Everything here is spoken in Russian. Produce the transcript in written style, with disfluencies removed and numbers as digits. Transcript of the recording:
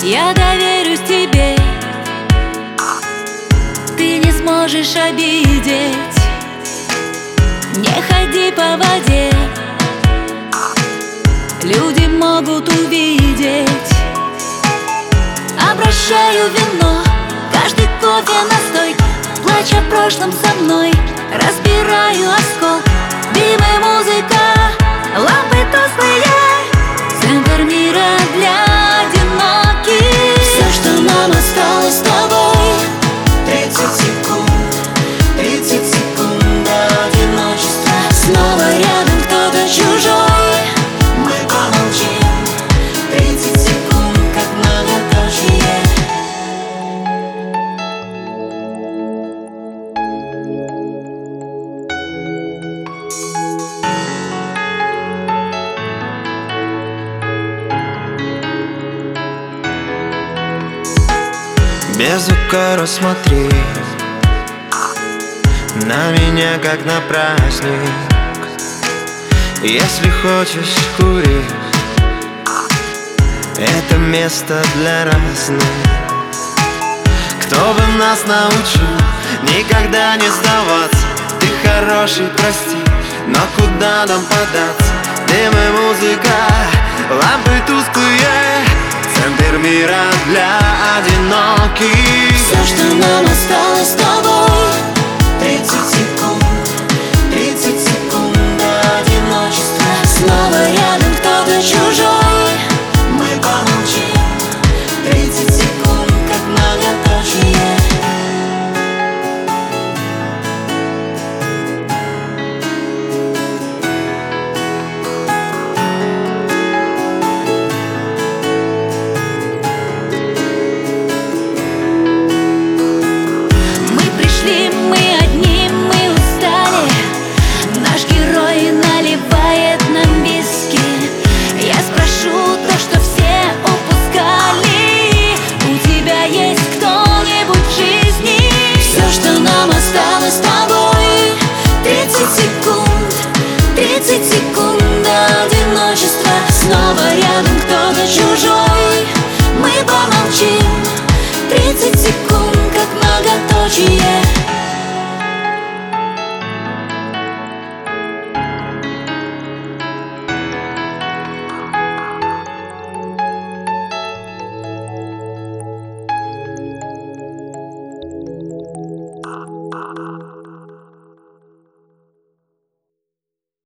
я доверюсь тебе. Ты не сможешь обидеть, не ходи по воде. Люди могут увидеть. Обращаю вино, каждый кофе настойки, плачь о прошлом со мной, разбираю осколки. Дым и музыка, лампы тусклые, центр мира для одиноких. Все, что нам осталось с тобой, 30 секунд до одиночества. Снова рядом кто-то чужой, Мы помолчим, 30 секунд, как многоточие. Без укора смотри на меня, как на праздник. Если хочешь, кури, это место для разных. Кто бы нас научил никогда не сдаваться? Ты хороший, прости, но куда нам податься? Дым и музыка, лампы тусклые, центр мира для одиноких. Все, что нам осталось с тобой,